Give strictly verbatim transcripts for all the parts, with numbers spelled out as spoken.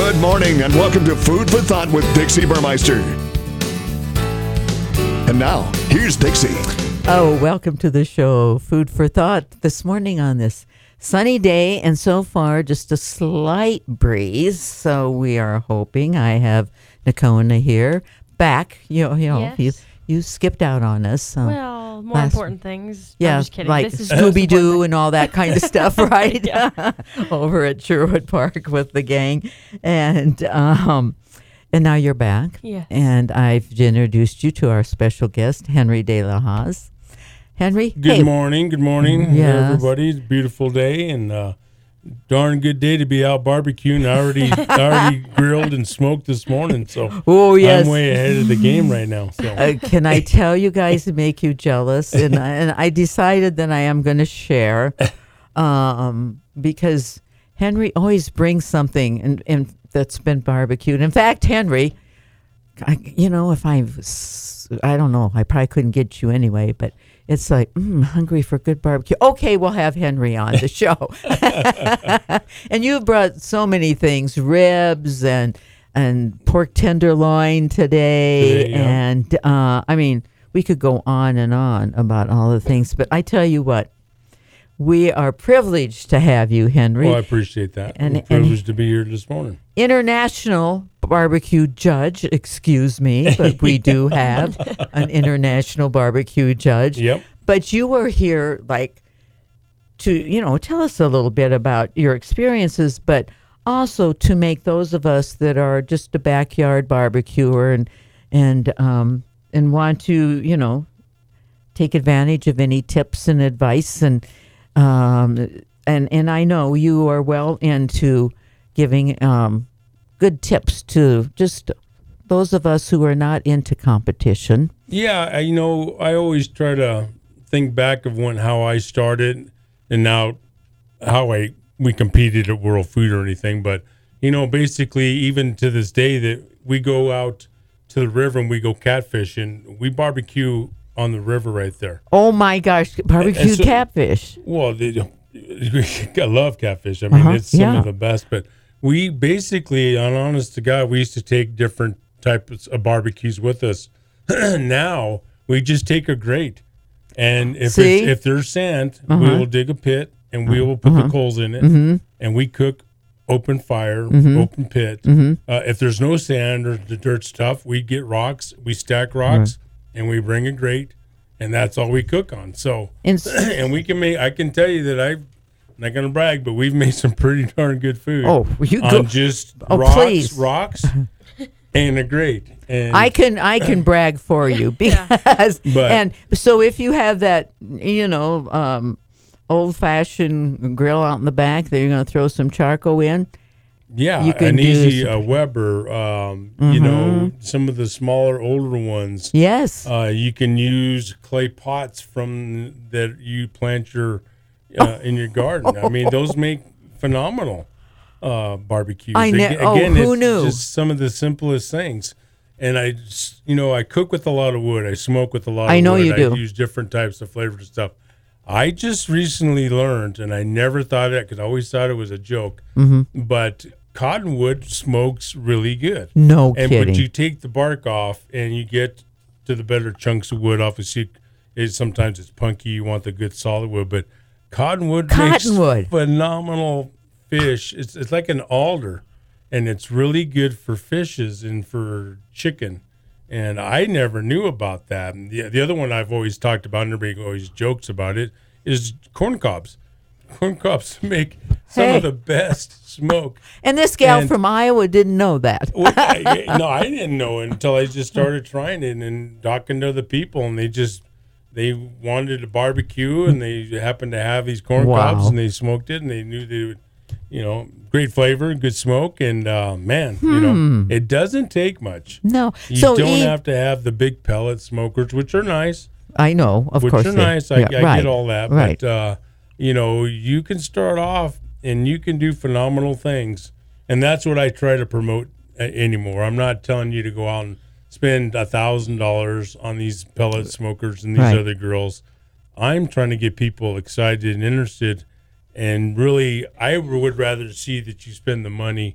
Good morning and welcome to Food for Thought with Dixie Burmeister. And now, here's Dixie. Oh, welcome to the show, Food for Thought, this morning on this sunny day, and so far just a slight breeze. So we are hoping. I have Nakona here, back. You know, you know, Yes. you, you skipped out on us. So Well, more last- important things. yeah, I'm just kidding. like This is the most Scooby Doo important and all that kind of stuff, right? Yeah. Over at Sherwood Park with the gang, and um, and now you're back. Yes. And I've introduced you to our special guest, Henry De La Hoz. Henry, Good hey, morning, good morning, Yes. everybody. It's a beautiful day and uh, darn good day to be out barbecuing. I already, I already grilled and smoked this morning, so Oh yes. I'm way ahead of the game right now. So Uh, can I tell you guys to make you jealous? And I, and I decided that I am going to share, um, because Henry always brings something and, and that's been barbecued. In fact, Henry, I, you know, if I, was- I don't know, I probably couldn't get you anyway, but it's like, mm, hungry for good barbecue. Okay, we'll have Henry on the show. And you brought so many things, ribs and and pork tenderloin today. Today, yeah. And uh, I mean, we could go on and on about all the things. But I tell you what, we are privileged to have you, Henry. well, I appreciate that. And- I'm and- privileged to be here this morning. International barbecue judge, excuse me, but we do have an international barbecue judge. Yep. But you were here, like, to, you know, tell us a little bit about your experiences, but also to make those of us that are just a backyard barbecuer and and um and want to, you know, take advantage of any tips and advice and um and and I know you are well into giving um good tips to just those of us who are not into competition. Yeah, I, you know, I always try to think back of when how I started and now how I we competed at World Food or anything, but you know, basically even to this day that we go out to the river and we go catfishing, we barbecue on the river right there. Oh my gosh, barbecued so- catfish. Well, they, I love catfish. I mean, Uh-huh, it's some yeah. of the best. But we basically, on honest to God, we used to take different types of barbecues with us. Now we just take a grate, and if See? it's, if there's sand, Uh-huh. we will dig a pit and we will put the coals in it, Mm-hmm. and we cook open fire, open pit. Mm-hmm. Uh, if there's no sand or the dirt stuff, we get rocks, we stack rocks, and we bring a grate, and that's all we cook on. So. And s- And we can make. I can tell you that I've not gonna brag, but we've made some pretty darn good food. Oh, you on go- just Oh, rocks, please. rocks, and a grate. And I can I can brag for you because But- and so if you have that, you know, um, old fashioned grill out in the back that you're going to throw some charcoal in. yeah, you can an do easy some- uh, Weber. Um, You know, some of the smaller, older ones. Yes. Uh, you can use clay pots from that you plant your uh, in your garden. I mean, those make phenomenal uh, barbecues. I ne- Aga- oh, Again, who it's knew? just some of the simplest things. And I, s- you know, I cook with a lot of wood. I smoke with a lot. I of know wood. you do. I use different types of flavored stuff. I just recently learned, and I never thought it because I always thought it was a joke. Mm-hmm. But cottonwood smokes really good. No And kidding. but you take the bark off, and you get to the better chunks of wood. Obviously, it, sometimes it's punky. You want the good solid wood, but cottonwood, Cottonwood. makes phenomenal fish. It's it's like an alder, and it's really good for fishes and for chicken. And I never knew about that. And the, the other one I've always talked about, and everybody always jokes about it, is corn cobs. Corn cobs make some Hey. of the best smoke. and this gal and- from Iowa didn't know that. Well, I, no, I didn't know it until I just started trying it and talking to the people, and they just they wanted to barbecue, and they happened to have these corn Wow. cobs, and they smoked it, and they knew they would, you know, great flavor, good smoke, and uh, man, you know, it doesn't take much. No. You so don't e- have to have the big pellet smokers, which are nice, I know, of which course. are they- nice. I, yeah, I right, get all that, right. but uh, you know, you can start off and you can do phenomenal things, and that's what I try to promote uh, anymore. I'm not telling you to go out and spend a thousand dollars on these pellet smokers and these Right. other grills. I'm trying to get people excited and interested, and really, I would rather see that you spend the money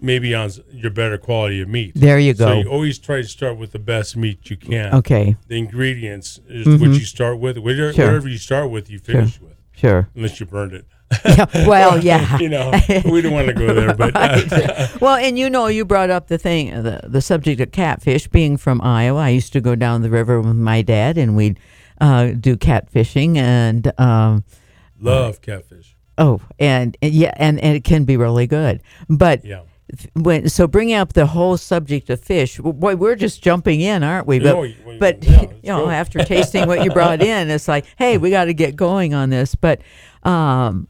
maybe on your better quality of meat. There you go. So you always try to start with the best meat you can. Okay. The ingredients is Mm-hmm. what you start with. Whatever, Sure. whatever you start with, you finish with. Sure. Unless you burned it. Yeah, well, yeah. You know, we don't want to go there, but uh, Well, and you know, you brought up the thing, the the subject of catfish. Being from Iowa, I used to go down the river with my dad, and we'd uh, do catfishing, and um, love catfish. oh, and, and yeah, and, and it can be really good. But Yeah. when so bringing up the whole subject of fish, boy, we're just jumping in, aren't we? But, No, we- but yeah, let's you know, go. after tasting what you brought in, it's like, hey, we got to get going on this. But um,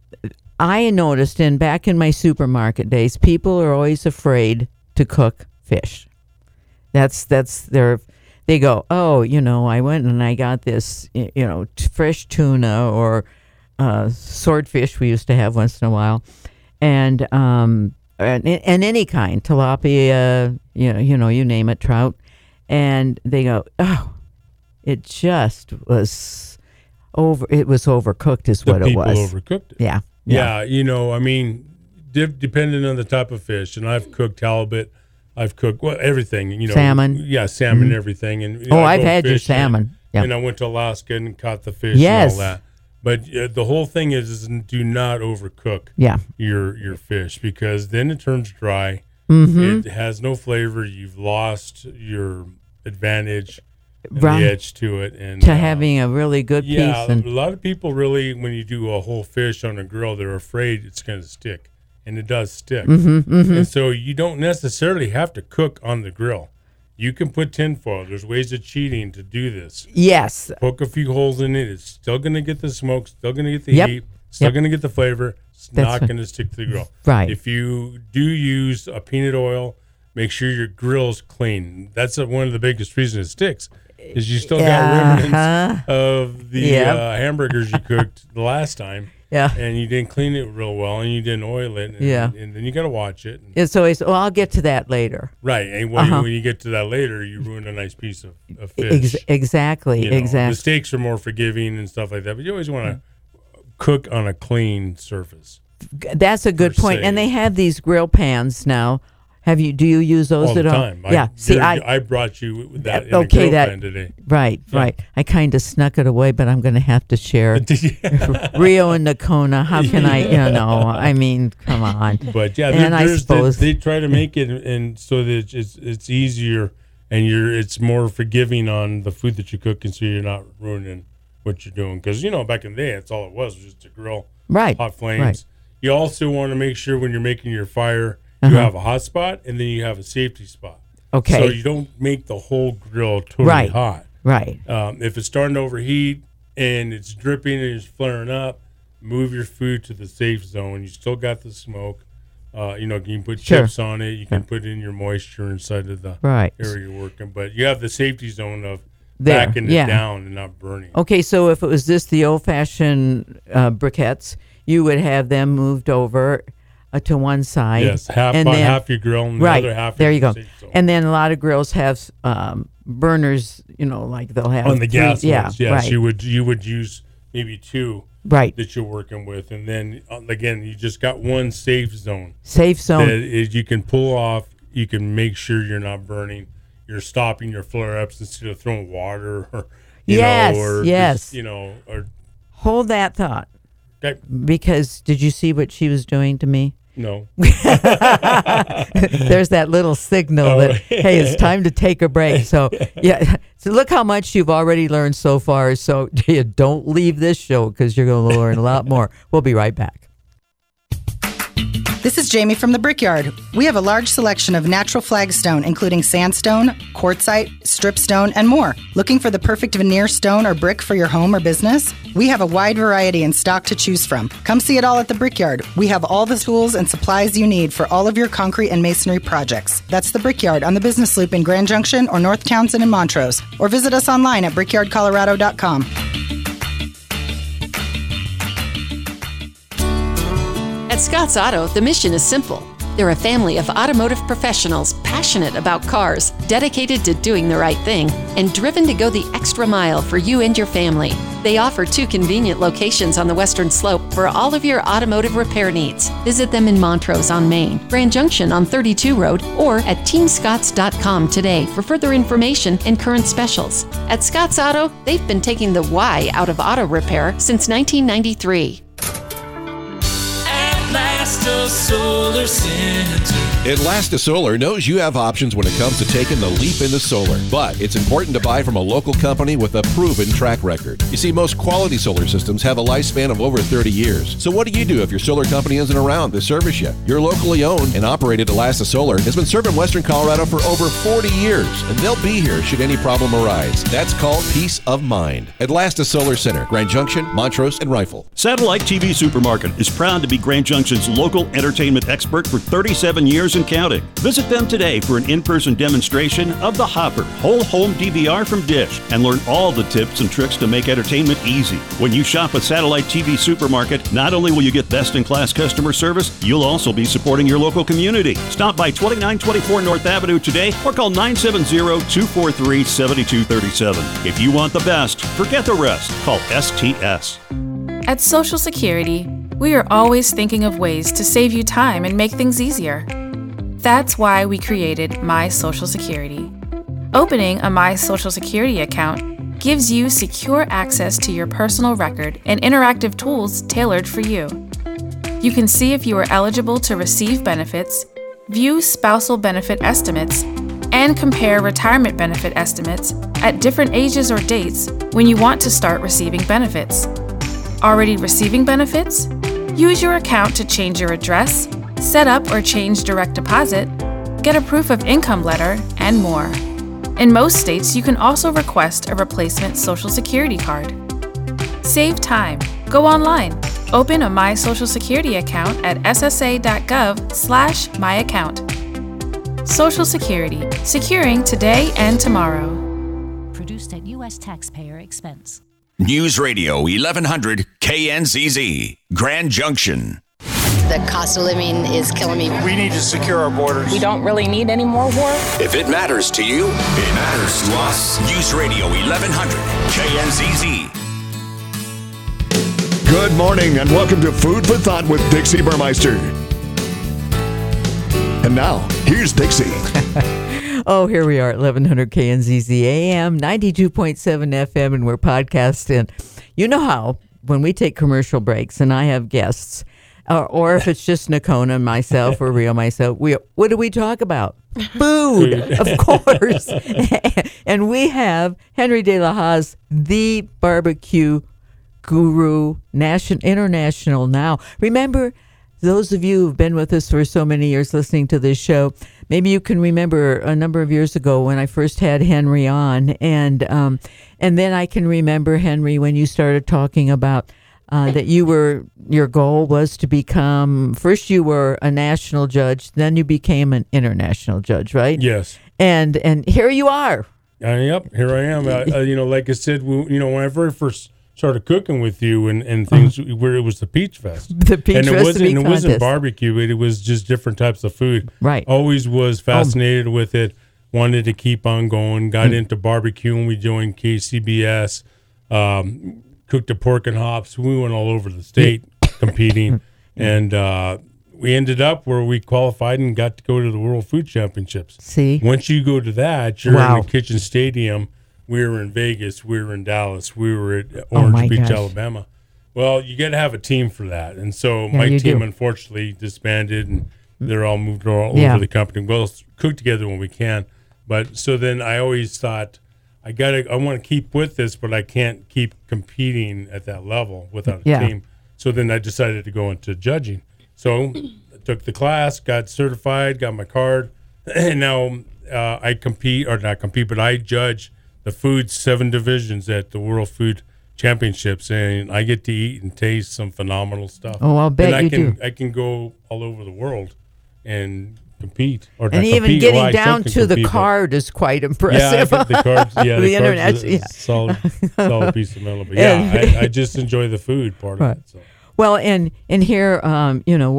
I noticed in back in my supermarket days, people are always afraid to cook fish. That's that's their. They go, oh, you know, I went and I got this, y- you know, t- fresh tuna or uh, swordfish we used to have once in a while, and um, and, and any kind, tilapia, you know, you know, you name it, trout, and they go, oh, it just was over. It was overcooked, is The what it people was. overcooked it. Yeah, Yeah, you know, I mean, de- depending on the type of fish, and I've cooked halibut, I've cooked well everything. You know, Salmon. Yeah, salmon, everything. And you know, Oh, I I've go had your fishing, salmon. Yeah. And I went to Alaska and caught the fish Yes. and all that. But uh, the whole thing is, is do not overcook Yeah. your your fish, because then it turns dry. Mm-hmm. It has no flavor. You've lost your advantage and Right. the edge to it. And To uh, having a really good yeah, piece. And a lot of people really, when you do a whole fish on a grill, they're afraid it's going to stick, and it does stick. Mm-hmm, And so you don't necessarily have to cook on the grill. You can put tinfoil. There's ways of cheating to do this. yes, Poke a few holes in it. It's still going to get the smoke, still going to get the Yep. heat, still Yep. going to get the flavor. It's That's not right. going to stick to the grill. Right. If you do use a peanut oil, make sure your grill's clean. That's a, one of the biggest reasons it sticks. Is you still got remnants Uh-huh. of the Yep. uh, hamburgers you cooked the last time, yeah. and you didn't clean it real well, and you didn't oil it, and, Yeah. and then you got to watch it. And- It's always, well, I'll get to that later. right, and when, Uh-huh. when you get to that later, you ruin a nice piece of, of fish. Ex- exactly, You know, exactly. The steaks are more forgiving and stuff like that, but you always want to cook on a clean surface. That's a good per point. se. And they have these grill pans now. Have you? Do you use those All at the all? time. Yeah. I, See, there- I I brought you with that in okay, a grill that- pan today. right, Yeah. right. I kind of snuck it away, but I'm going to have to share. Rio and Nakona. How can I? You know, I mean, come on. But yeah, And there, I there's suppose- the, they try to make it and so that it's it's easier and you're it's more forgiving on the food that you cook, and so you're not ruining what you're doing. Because you know, back in the day, that's all it was, was just a grill, Right. hot flames. Right. You also want to make sure when you're making your fire, you Uh-huh. have a hot spot and then you have a safety spot. Okay. So you don't make the whole grill totally Right. hot. Right. Um, if it's starting to overheat and it's dripping and it's flaring up, move your food to the safe zone. You still got the smoke. Uh, you know, you can put Sure. chips on it. You can put in your moisture inside of the Right. area you're working. But you have the safety zone of There, backing yeah. it down and not burning. Okay, so if it was just the old-fashioned uh, briquettes, you would have them moved over uh, to one side. Yes, half and on then- half your grill and right the other half there is you go. the safe zone. And then a lot of grills have um, burners. You know, like they'll have on the three- gas Yeah, ones, yes, right, you would you would use maybe two right. that you're working with, and then uh, again, you just got one safe zone. Safe zone. that is you can pull off. You can make sure you're not burning. You're stopping your flare-ups instead of throwing water or you Yes, know, or yes. just, you know, or Hold that thought, okay, because did you see what she was doing to me? no. There's that little signal Oh. that hey, it's time to take a break. So yeah, so look how much you've already learned so far. So don't leave this show because you're going to learn a lot more. We'll be right back. This is Jamie from the Brickyard. We have a large selection of natural flagstone, including sandstone, quartzite, stripstone, and more. Looking for the perfect veneer stone or brick for your home or business? We have a wide variety in stock to choose from. Come see it all at the Brickyard. We have all the tools and supplies you need for all of your concrete and masonry projects. That's the Brickyard on the Business Loop in Grand Junction or North Townsend in Montrose. Or visit us online at brickyard colorado dot com. At Scott's Auto, the mission is simple. They're a family of automotive professionals passionate about cars, dedicated to doing the right thing, and driven to go the extra mile for you and your family. They offer two convenient locations on the Western Slope for all of your automotive repair needs. Visit them in Montrose on Main, Grand Junction on thirty-two Road, or at team scotts dot com today for further information and current specials. At Scott's Auto, they've been taking the why out of auto repair since nineteen ninety-three. Atlasta Solar Center. Atlasta Solar knows you have options when it comes to taking the leap into solar, but it's important to buy from a local company with a proven track record. You see, most quality solar systems have a lifespan of over thirty years. So what do you do if your solar company isn't around to service you? Your locally owned and operated Atlasta Solar has been serving Western Colorado for over forty years, and they'll be here should any problem arise. That's called peace of mind. Atlasta Solar Center, Grand Junction, Montrose, and Rifle. Satellite T V Supermarket is proud to be Grand Junction's local entertainment expert for thirty-seven years and counting. Visit them today for an in-person demonstration of the Hopper whole home D V R from Dish and learn all the tips and tricks to make entertainment easy. When you shop at Satellite T V Supermarket, not only will you get best-in-class customer service, you'll also be supporting your local community. Stop by twenty-nine twenty-four North Avenue today or call nine seven zero, two four three, seven two three seven. If you want the best, forget the rest. Call S T S. At Social Security, we are always thinking of ways to save you time and make things easier. That's why we created My Social Security. Opening a My Social Security account gives you secure access to your personal record and interactive tools tailored for you. You can see if you are eligible to receive benefits, view spousal benefit estimates, and compare retirement benefit estimates at different ages or dates when you want to start receiving benefits. Already receiving benefits? Use your account to change your address, set up or change direct deposit, get a proof of income letter, and more. In most states, you can also request a replacement Social Security card. Save time. Go online. Open a My Social Security account at s s a dot gov slash my account. Social Security, securing today and tomorrow. Produced at U S taxpayer expense. News Radio eleven hundred K N Z Z, Grand Junction. The cost of living is killing me. We need to secure our borders. We don't really need any more war. If it matters to you, it matters to us. News Radio eleven hundred K N Z Z. Good morning and welcome to Food for Thought with Dixie Burmeister. And now, here's Dixie. Oh, here we are at eleven hundred K N Z Z A M, ninety-two point seven F M, and we're podcasting. You know how when we take commercial breaks and I have guests, or, or if it's just Nakona and myself or Rio myself, we what do we talk about? Food, of course. And we have Henry De La Hoz, the barbecue guru, national, international now. Remember, those of you who've been with us for so many years listening to this show, maybe you can remember a number of years ago when I first had Henry on, and um, and then I can remember, Henry, when you started talking about uh, that you were, your goal was to become, first you were a national judge, then you became an international judge, right? Yes. And and here you are. Uh, yep, here I am. uh, uh, you know, like I said, we, you know, when I very first started cooking with you and, and things uh-huh. where it was the Peach Fest. The Peach and it Fest wasn't, and it wasn't contest. barbecue, it, it was just different types of food. Right. Always was fascinated oh. with it, wanted to keep on going, got mm. into barbecue and we joined K C B S, um, cooked the pork and hops. We went all over the state competing. And uh, we ended up where we qualified and got to go to the World Food Championships. See? Once you go to that, you're wow. in the Kitchen Stadium. We were in Vegas. We were in Dallas. We were at Orange oh Beach, gosh. Alabama. Well, you got to have a team for that. And so yeah, my team, do. unfortunately, disbanded, and they're all moved all yeah. over the company. We'll cook together when we can. But so then I always thought, I got to, I want to keep with this, but I can't keep competing at that level without a yeah. team. So then I decided to go into judging. So I took the class, got certified, got my card, and now uh, I compete, or not compete, but I judge the food seven divisions at the World Food Championships, and I get to eat and taste some phenomenal stuff. Oh, I'll bet and I you can, do. I can go all over the world and compete. Or and not even compete. getting well, down to compete, the card is quite yeah, impressive. I the cards, yeah, the, the cards internet, is a yeah. solid, solid piece of metal. But yeah, I, I just enjoy the food part right. of it. So. Well, and and here, um, you know what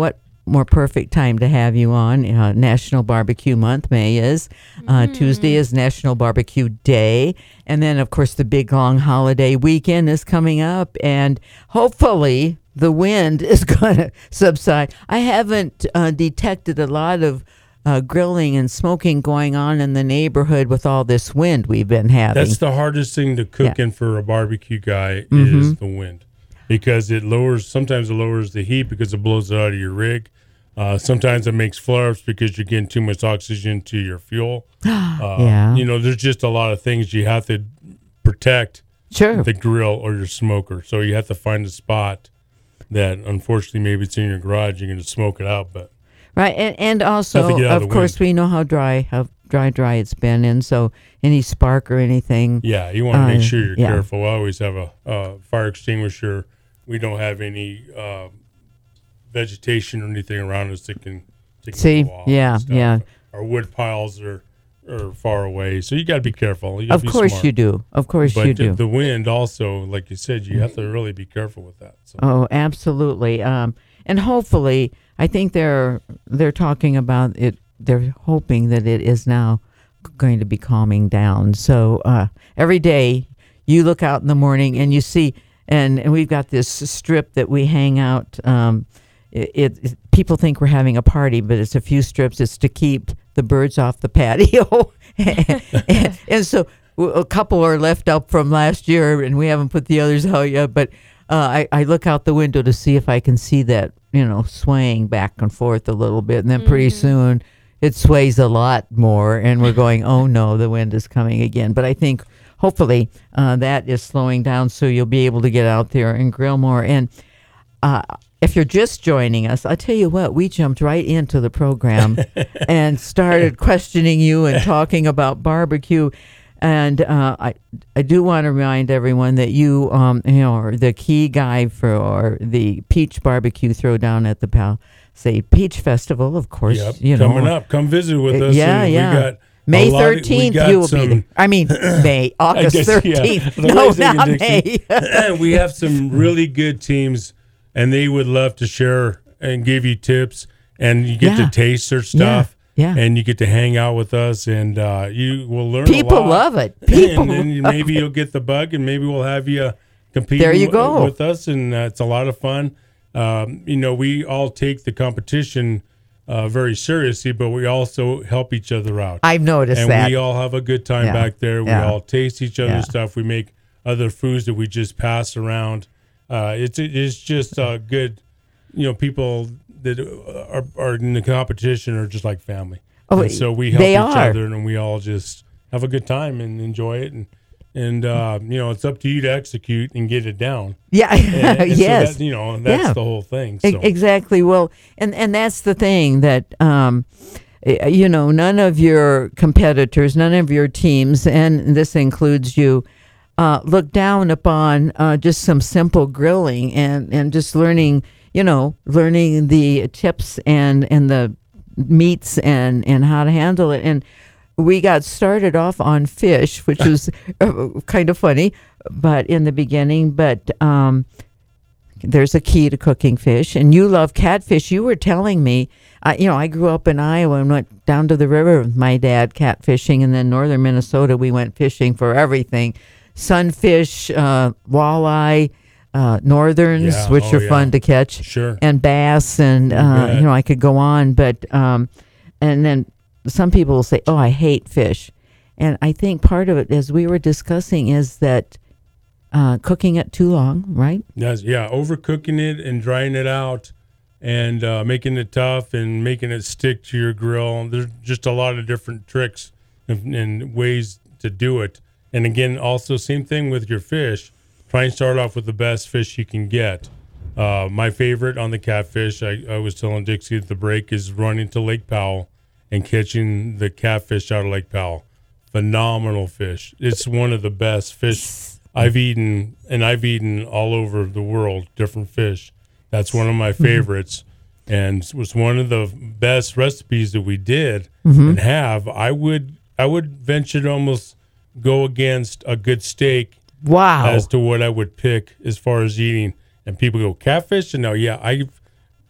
more perfect time to have you on. Uh, National Barbecue Month, May is. Uh, Mm. Tuesday is National Barbecue Day. And then, of course, the big long holiday weekend is coming up. And hopefully the wind is going to subside. I haven't uh, detected a lot of uh, grilling and smoking going on in the neighborhood with all this wind we've been having. That's the hardest thing to cook Yeah. in for a barbecue guy Mhm. is the wind, because it lowers. Sometimes it lowers the heat because it blows it out of your rig. Uh, sometimes it makes flare-ups because you're getting too much oxygen to your fuel. Uh, Yeah. You know, there's just a lot of things you have to protect Sure. the grill or your smoker. So you have to find a spot that, unfortunately, maybe it's in your garage. You're going to smoke it out, but Right, and and Have also, to get out of of the course, we know how dry, how dry, dry it's been, and so any spark or anything. yeah, you want to uh, make sure you're yeah. careful. I always have a uh, fire extinguisher. We don't have any uh, vegetation or anything around us that can, that can See, go off yeah, and stuff. yeah. Our wood piles are, are far away, so you got to be careful. You gotta Of be course smart. you do. Of course but you the- do. The wind also, like you said, you have to really be careful with that. So. Oh, absolutely. Um, and hopefully, I think they're they're talking about it. They're hoping that it is now going to be calming down. So uh, every day you look out in the morning and you see, and, and we've got this strip that we hang out. Um, it, it people think we're having a party, but it's a few strips. It's to keep the birds off the patio, and, and so a couple are left up from last year, and we haven't put the others out yet. But uh, I, I look out the window to see if I can see that, you know, swaying back and forth a little bit, and then pretty soon it sways a lot more, and we're going, oh no, the wind is coming again. But I think hopefully uh, that is slowing down, so you'll be able to get out there and grill more. And uh, if you're just joining us, I'll tell you what, we jumped right into the program and started questioning you and talking about barbecue. And uh, I I do want to remind everyone that you um you know are the key guy for the Peach Barbecue Throwdown at the Pal say Peach Festival, of course. Yep, you know, coming up. Come visit with us. Yeah, and yeah. We got May a lot of- we thirteenth, got you will some- be there. I mean, May, August I guess, yeah. thirteenth. The No, Lansing and not Dixie. May. We have some really good teams, and they would love to share and give you tips, and you get Yeah. to taste their stuff. Yeah. And you get to hang out with us, and uh, you will learn People a lot. love it. People and then love maybe you'll get the bug, and maybe we'll have you compete There you go. with us, and uh, it's a lot of fun. Um, you know, we all take the competition uh, very seriously, but we also help each other out. I've noticed and that. we all have a good time Yeah. back there. We Yeah. all taste each other's Yeah. stuff. We make other foods that we just pass around. Uh, it's it's just uh, good. You know, people that are, are in the competition are just like family. Oh, And so we help they each are. other, and we all just have a good time and enjoy it. And and uh, you know, it's up to you to execute and get it down. Yeah, And- and so yes. that, you know, that's Yeah. the whole thing. E- So. Exactly. Well, and and that's the thing that um, eh, you know, none of your competitors, none of your teams, and this includes you, uh, look down upon uh, just some simple grilling and and just learning, you know, learning the tips and and the meats and and how to handle it. And we got started off on fish, which was uh, kind of funny, but in the beginning, but um, there's a key to cooking fish, and you love catfish. You were telling me, I, you know, I grew up in Iowa and went down to the river with my dad catfishing, and then northern Minnesota we went fishing for everything, sunfish, uh, walleye, uh, northerns, Yeah, which oh, are yeah. fun to catch, Sure. and bass, and You uh, bet. you know, I could go on, but um, and then some people will say, "Oh, I hate fish," and I think part of it, as we were discussing, is that uh, cooking it too long, right? Yes, yeah, overcooking it and drying it out and uh, making it tough and making it stick to your grill. There's just a lot of different tricks and, and ways to do it. And again, also same thing with your fish. Try and start off with the best fish you can get. Uh, my favorite on the catfish, I, I was telling Dixie at the break, is running to Lake Powell and catching the catfish out of Lake Powell. Phenomenal fish. It's one of the best fish I've eaten, and I've eaten all over the world, different fish. That's one of my favorites, and it was one of the best recipes that we did Mhm. and have. I would I would venture to almost go against a good steak. Wow. As to what I would pick as far as eating, and people go catfish, and no, yeah, I've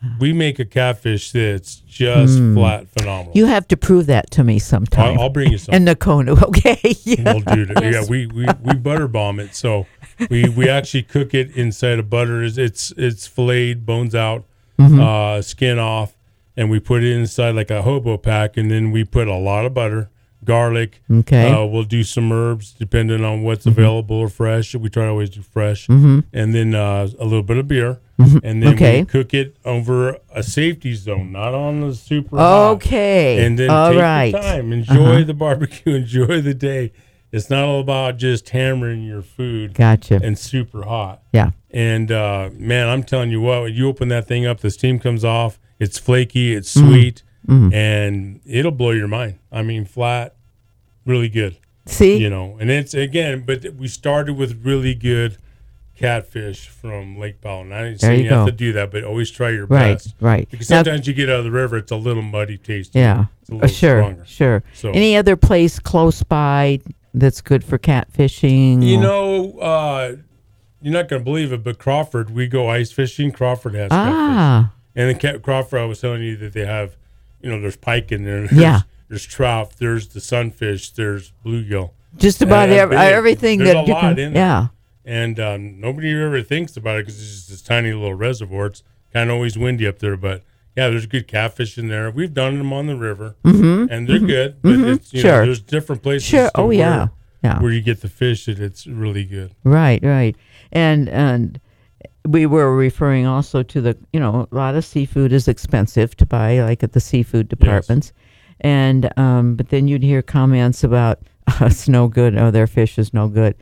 we make a catfish that's just Mm. flat phenomenal. You have to prove that to me sometime. I'll, I'll bring you some. And Nakona, okay? Yeah. We'll do that. Yeah, we, we, we butter bomb it. So we, we actually cook it inside of butter. It's it's, it's filleted, bones out, Mhm. uh, skin off, and we put it inside like a hobo pack, and then we put a lot of butter, garlic. Okay. Uh, we'll do some herbs depending on what's available or fresh. We try to always do fresh. Mhm. And then uh, a little bit of beer. Mhm. And then Okay. we cook it over a safety zone, not on the super hot. Okay. And then All take right. your time. Enjoy Uh-huh. the barbecue. Enjoy the day. It's not all about just hammering your food. Gotcha. And super hot. Yeah. And, uh, man, I'm telling you what, when you open that thing up, the steam comes off. It's flaky. It's Mhm. sweet. Mhm. And it'll blow your mind. I mean, flat, really good. See? You know, and it's, again, but we started with really good catfish from Lake Powell. And I didn't There say you you have go. to do that, but always try your Right, best. right. Because Now- sometimes you get out of the river, it's a little muddy tasting. Yeah. It's a Uh, little sure. stronger. Sure. So, Any other place close by that's good for catfishing? you or- know, uh, you're not going to believe it, but Crawford, we go ice fishing. Crawford has catfish. Ah. And in Ca- Crawford, I was telling you that they have, you know, there's pike in there. There's, Yeah. There's trout. There's the sunfish. There's bluegill. Just about And ev- big. everything There's that a you lot can- in there. yeah. And um, nobody ever thinks about it because it's just this tiny little reservoir. It's kind of always windy up there, but yeah, there's good catfish in there. We've done them on the river, Mhm. and they're Mhm. good. But Mhm. it's, you Sure. know, there's different places. Sure. to Oh, where, yeah. Yeah. where you get the fish that it's really good. Right, right. And and we were referring also to the, you know, a lot of seafood is expensive to buy, like at the seafood departments. And um, but then you'd hear comments about oh, it's no good. Oh, their fish is no good.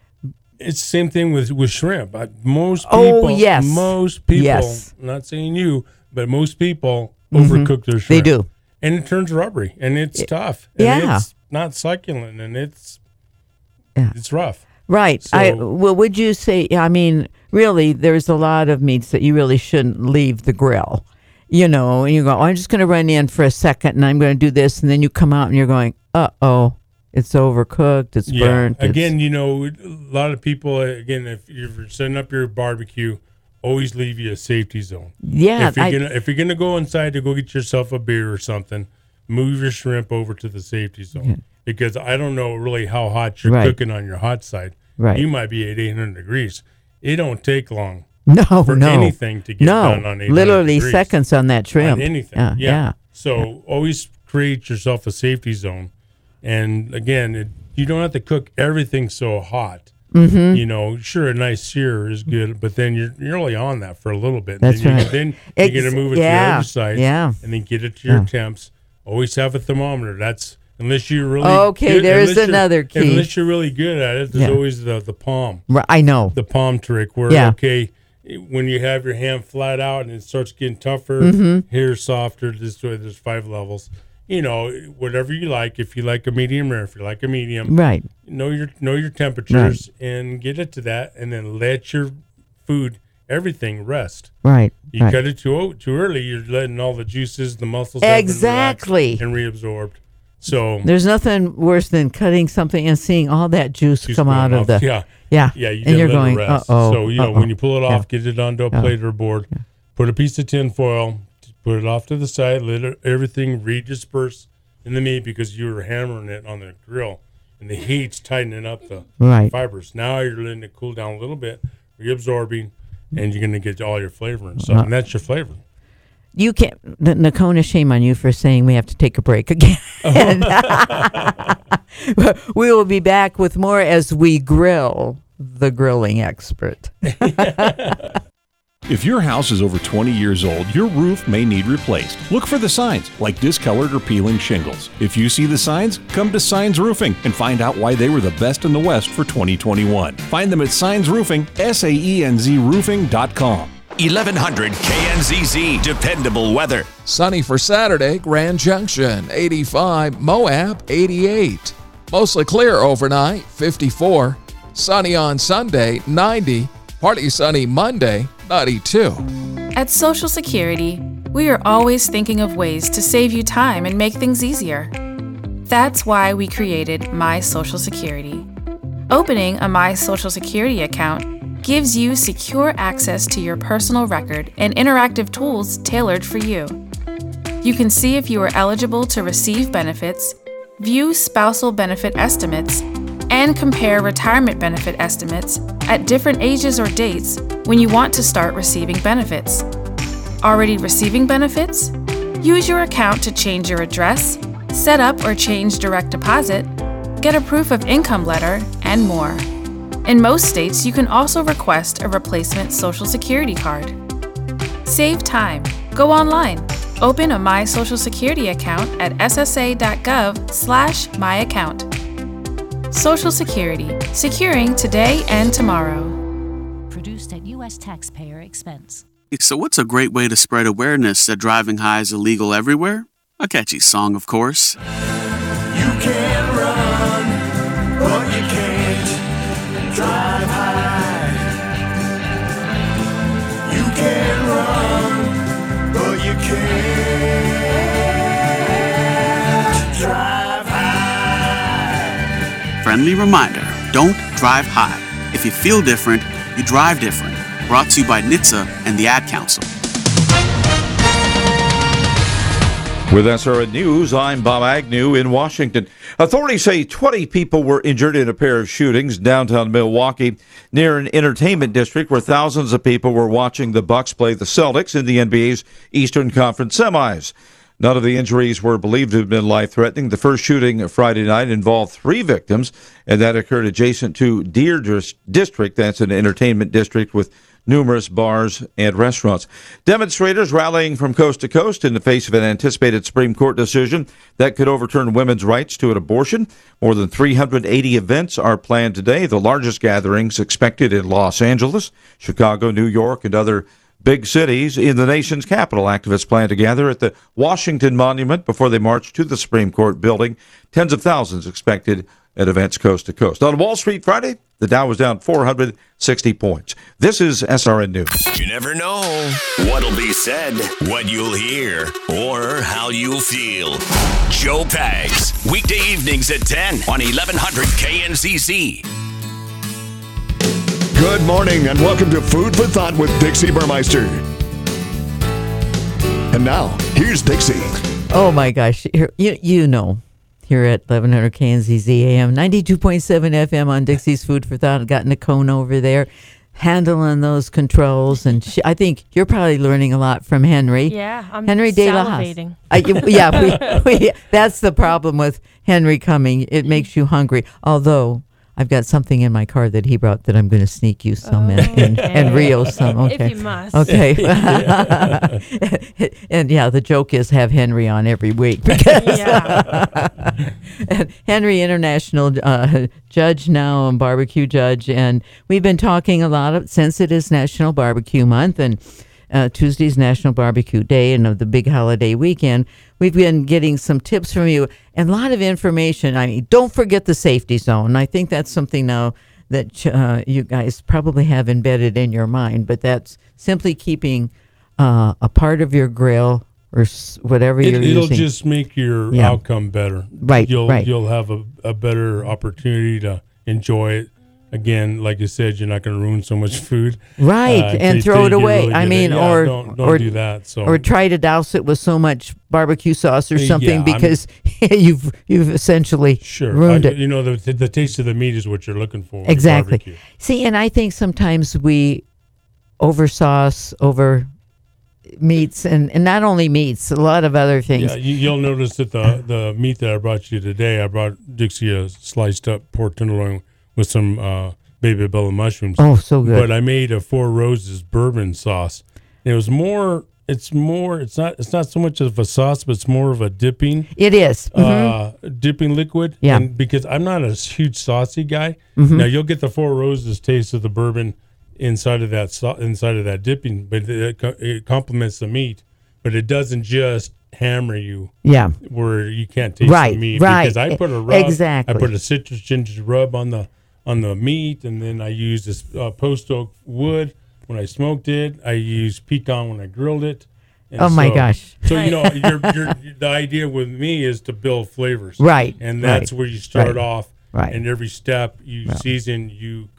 It's the same thing with, with shrimp. I, most people, Oh, yes. most people, Yes. I'm not saying you, but most people Mhm. overcook their They shrimp. do. And it turns rubbery, and it's tough. And yeah. it's not succulent, and it's Yeah. it's rough. Right. I So- well, would you say? I mean, really, there's a lot of meats that you really shouldn't leave the grill. You know, and you go, oh, I'm just going to run in for a second, and I'm going to do this, and then you come out and you're going, uh oh, it's overcooked, it's Yeah. burnt. it's- Again, you know, a lot of people, again, if you're setting up your barbecue, always leave you a safety zone. Yeah, If you're I- gonna if you're gonna go inside to go get yourself a beer or something, move your shrimp over to the safety zone. Yeah. Because I don't know really how hot you're Right. cooking on your hot side. Right. You might be at eight hundred degrees. It don't take long. No, for no. anything to get no, done on eight hundred literally degrees. seconds on that shrimp. On anything. Yeah, Yeah. yeah. So always create yourself a safety zone. And again, it, you don't have to cook everything so hot. Mhm. You know, sure, a nice sear is good, but then you're you're only on that for a little bit. That's then you, right. Then you Ex- get to move it to yeah, the other side, yeah. and then get it to your Yeah. temps. Always have a thermometer. That's unless you're really Okay, good- there's unless you're- another key. Unless you're really good at it, there's Yeah. always the the palm. Right, I know. The palm trick where Yeah. okay, when you have your hand flat out and it starts getting tougher, Mhm. here softer. This way, there's five levels. You know, whatever you like. If you like a medium rare, if you like a medium, Right. Know your know your temperatures and get it to that, and then let your food everything rest. Right. You right. cut it too too early, you're letting all the juices, the muscles up and relax Exactly. and reabsorbed. So There's nothing worse than cutting something and seeing all that juice juice come going out of off. the yeah yeah yeah you and gotta you're let it going uh rest. oh So you know when you pull it off, get it onto a Yeah. plate or board, put a piece of tin foil, put it off to the side, let it, everything redisperse in the meat because you were hammering it on the grill and the heat's tightening up the Right. fibers. Now you're letting it cool down a little bit, reabsorbing, and you're going to get all your flavor and stuff, Uh, and that's your flavor. You can't, N- Nakona, shame on you for saying we have to take a break again. We will be back with more as we grill the grilling expert. If your house is over twenty years old, your roof may need replaced. Look for the signs, like discolored or peeling shingles. If you see the signs, come to Signs Roofing and find out why they were the best in the West for twenty twenty-one. Find them at Signs Roofing, S A E N Z roofing dot com. eleven hundred K N Z Z, dependable weather. Sunny for Saturday, Grand Junction, eighty-five, Moab, eighty-eight. Mostly clear overnight, fifty-four. Sunny on Sunday, ninety. Partly sunny Monday, ninety-two. At Social Security, we are always thinking of ways to save you time and make things easier. That's why we created My Social Security. Opening a My Social Security account gives you secure access to your personal record and interactive tools tailored for you. You can see if you are eligible to receive benefits, view spousal benefit estimates, and compare retirement benefit estimates at different ages or dates when you want to start receiving benefits. Already receiving benefits? Use your account to change your address, set up or change direct deposit, get a proof of income letter, and more. In most states, you can also request a replacement Social Security card. Save time. Go online. Open a My Social Security account at s s a dot gov slash my account. Social Security, securing today and tomorrow. Produced at U S taxpayer expense. So what's a great way to spread awareness that driving high is illegal everywhere? A catchy song, of course. You can run, but you can't drive high. You can run, but you can't drive high. Friendly reminder, don't drive high. If you feel different, you drive different. Brought to you by N H T S A and the Ad Council. With S R N News, I'm Bob Agnew in Washington. Authorities say twenty people were injured in a pair of shootings downtown Milwaukee near an entertainment district where thousands of people were watching the Bucks play the Celtics in the N B A's Eastern Conference semis. None of the injuries were believed to have been life-threatening. The first shooting Friday night involved three victims, and that occurred adjacent to Deer District. That's an entertainment district with numerous bars and restaurants. Demonstrators rallying from coast to coast in the face of an anticipated Supreme Court decision that could overturn women's rights to an abortion. More than three hundred eighty events are planned today, the largest gatherings expected in Los Angeles, Chicago, New York, and other big cities. In the nation's capital, activists plan to gather at the Washington Monument before they march to the Supreme Court building. Tens of thousands expected at events coast to coast. On Wall Street Friday, the Dow was down four hundred sixty points. This is S R N News. You never know what'll be said, what you'll hear, or how you'll feel. Joe Pags, weekday evenings at ten on eleven hundred K N C C. Good morning and welcome to Food for Thought with Dixie Burmeister. And now, here's Dixie. Oh my gosh, you, you know. Here at eleven hundred K N Z Z A M, ninety-two point seven F M on Dixie's Food for Thought. Got Nicole over there handling those controls. And she, I think you're probably learning a lot from Henry. Yeah, I'm Henry De La Haas. salivating. I, yeah, we, we, that's the problem with Henry coming. It makes you hungry. Although I've got something in my car that he brought that I'm going to sneak you some and, and, and Rio some. Okay. If you must. Okay. And yeah, the joke is have Henry on every week. Because Yeah. and Henry, international uh, judge now, and barbecue judge. And we've been talking a lot of, since it is National Barbecue Month and uh, Tuesday's National Barbecue Day and of the big holiday weekend, we've been getting some tips from you and a lot of information. I mean, don't forget the safety zone. I think that's something now that uh, you guys probably have embedded in your mind, but that's simply keeping uh, a part of your grill or s- whatever It, you're it'll using. just make your Yeah. outcome better. Right, You'll right. you'll have a, a better opportunity to enjoy it. Again, like you said, you're not going to ruin so much food, Right, uh, and to- throw to it get away. really I good mean, at- yeah, or don't, don't or do that. So or try to douse it with so much barbecue sauce or Uh, something yeah, I'm- because you've you've essentially sure, ruined I- it. You know, the the taste of the meat is what you're looking for. with Exactly. barbecue. See, and I think sometimes we over sauce, over meats, and, and not only meats, a lot of other things. Yeah, you, you'll notice that the the meat that I brought you today, I brought Dixie a sliced up pork tenderloin with some uh, baby bella mushrooms. Oh, so good. But I made a Four Roses bourbon sauce. And it was more. It's more. It's not. It's not so much of a sauce, but it's more of a dipping. It is. Mhm. Uh, dipping liquid. Yeah. And because I'm not a huge saucy guy. Mhm. Now you'll get the Four Roses taste of the bourbon inside of that so- inside of that dipping, but it, it complements the meat. But it doesn't just hammer you. Yeah. Where you can't taste Right, the meat. right. Because I put a rub. Exactly. I put a citrus ginger rub on the on the meat, and then I used this uh, post oak wood when I smoked it. I used pecan when I grilled it. And Oh, my gosh. So you know, you're, you're, the idea with me is to build flavors, Right, And that's right, where you start right, off. right. And every step you season, you comp,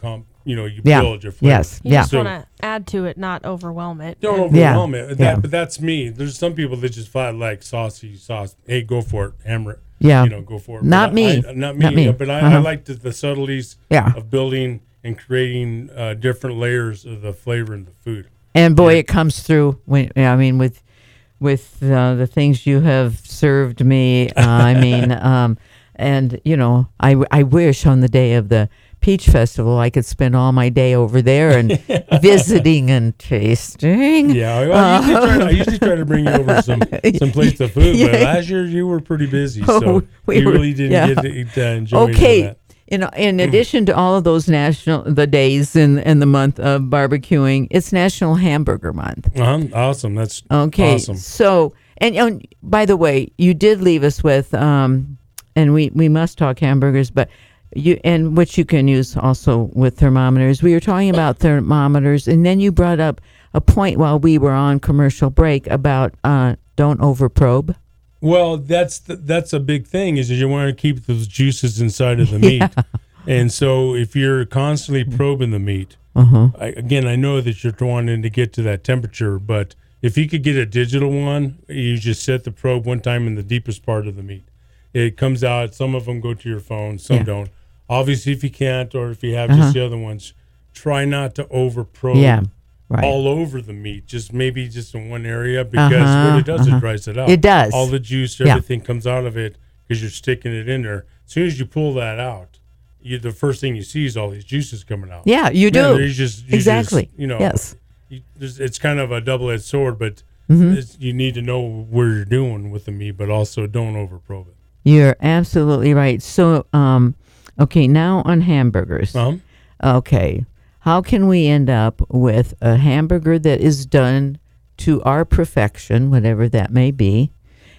you know, you Yeah. build your flavor. Yes. You Yeah. just So- want to add to it, not overwhelm it. Don't And- overwhelm Yeah. it. That, Yeah. But that's me. There's some people that just flat like saucy sauce. Hey, go for it. Hammer it. Yeah. You know, go for it. Not But me. I, not me. Not me. But I, Uh-huh. I like the, the subtleties Yeah. of building and creating uh, different layers of the flavor in the food. And boy, it comes through when I mean with with uh, the things you have served me. Uh, I mean, um, and you know, I I wish on the day of the Peach Festival I could spend all my day over there and visiting and tasting. Yeah, well, I, usually try to, I usually try to bring you over some some plates of food, but Yeah. last year you were pretty busy, Oh, so we you were- really didn't yeah. get to eat, uh, enjoy any of Okay. that. You know, in addition to all of those national the days in in the month of barbecuing, it's National Hamburger Month. Uh-huh. Awesome. That's Okay. awesome. So, and, and by the way, you did leave us with, um, and we, we must talk hamburgers, but you, and which you can use also with thermometers. We were talking about thermometers, and then you brought up a point while we were on commercial break about uh, don't overprobe. Well, that's the, that's a big thing is that you want to keep those juices inside of the meat. Yeah. And so if you're constantly probing the meat, Uh-huh. I, again, I know that you're wanting to get to that temperature, but if you could get a digital one, you just set the probe one time in the deepest part of the meat. It comes out. Some of them go to your phone. Some Yeah. don't. Obviously, if you can't, or if you have Uh-huh. just the other ones, try not to over probe Yeah, right. all over the meat. Just maybe just in one area, because Uh-huh, what it does uh-huh. is dries it out. It does. All the juice, Yeah. everything comes out of it because you're sticking it in there. As soon as you pull that out, you, the first thing you see is all these juices coming out. Yeah, you Man, do. you just, you Exactly. just, you know, Yes. you, there's- it's kind of a double-edged sword, but Mhm. it's, you need to know where you're doing with the meat, but also don't overprobe it. You're absolutely right. So, um, okay, now on hamburgers. Um, Okay. How can we end up with a hamburger that is done to our perfection, whatever that may be,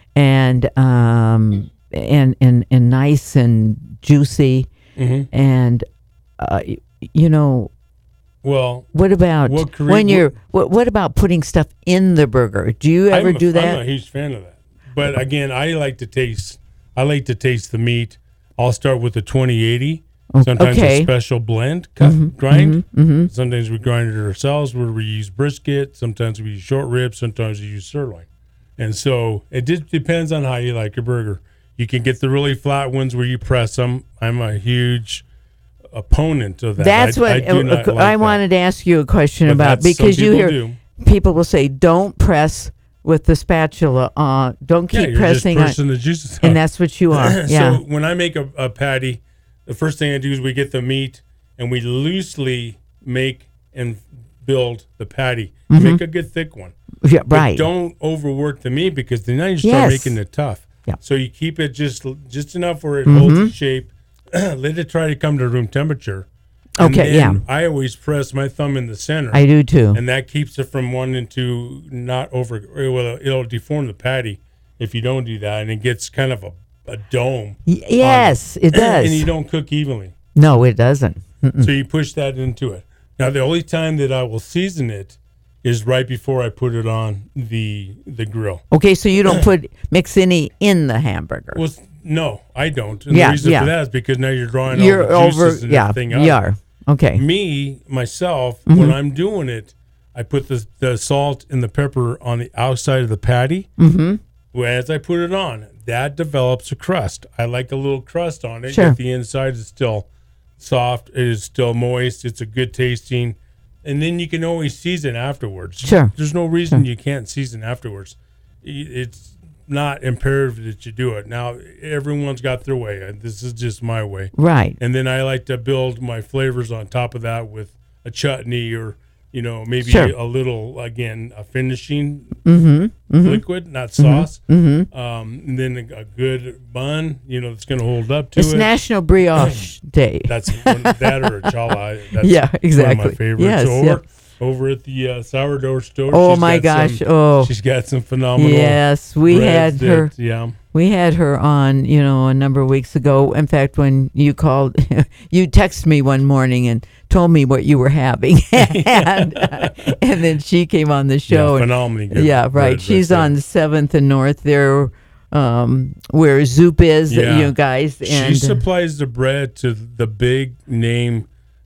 and um, and and and nice and juicy, Mhm. and uh, y- you know, Well, what about what crea- when you're what, what about putting stuff in the burger? Do you ever I'm a, do I'm that? a huge fan of that. But again, I like to taste. I like to taste the meat. I'll start with the twenty eighty. O- Sometimes okay. a special blend cut, Mhm, grind. mhm, mhm. Sometimes we grind it ourselves, where we use brisket. Sometimes we use short ribs. Sometimes we use sirloin. And so it just depends on how you like your burger. You can get the really flat ones where you press them. I'm a huge opponent of that. That's I, what I, do uh, not uh, like I that. wanted to ask you a question But about, that's- some because you people hear do. people will say, "Don't press with the spatula. Uh, don't Yeah, keep you're just pressing." pressing on, the juices out. and that's what you are. Yeah. So when I make a, a patty, the first thing I do is we get the meat and we loosely make and build the patty. Mhm. Make a good thick one. Yeah, But right. don't overwork the meat, because then you start Yes. making it tough. Yeah. So you keep it just just enough where it holds Mhm. its shape. Let it try to come to room temperature. And Okay, then yeah. I always press my thumb in the center. I do too. And that keeps it from wanting to not over. Well, it'll deform the patty if you don't do that, and it gets kind of a, a dome. Y- on yes, it does. And you don't cook evenly. No, it doesn't. Mm-mm. So you push that into it. Now, the only time that I will season it is right before I put it on the the grill. Okay, so you don't put mix any in the hamburger. Well, no, I don't. And Yeah, the reason yeah. for that is because now you're drawing You're all the juices over- and yeah, everything out. you of it. are. Okay. Me, myself, Mhm. when I'm doing it, I put the, the salt and the pepper on the outside of the patty. Mm-hmm. As I put it on, that develops a crust. I like a little crust on it. Sure. Yet the inside is still soft. It is still moist. It's a good tasting. And then you can always season afterwards. Sure. There's no reason Sure. you can't season afterwards. I- It's not imperative that you do it. Now, everyone's got their way. and This is just my way. Right. And then I like to build my flavors on top of that with a chutney, or, you know, maybe Sure. a little, again, a finishing Mm-hmm. Mm-hmm. liquid, not Mhm. sauce. Mhm. Um, and then a, a good bun, you know, that's going to hold up to It's it. National Brioche Day. That's one, that or a chala. That's Yeah, One of exactly. my favorites. Yes, or yep. over at the uh, sourdough store. Oh she's my got gosh! some- oh, she's got some phenomenal. Yes, we had breads her. that- yeah. We had her on, you know, a number of weeks ago. In fact, when you called, you texted me one morning and told me what you were having, and, uh, and then she came on the show. Yeah, and- phenomenally good Yeah, right. bread She's right there. on Seventh and North there, um, where Zoop is. Yeah. You guys, and she supplies the bread to the big name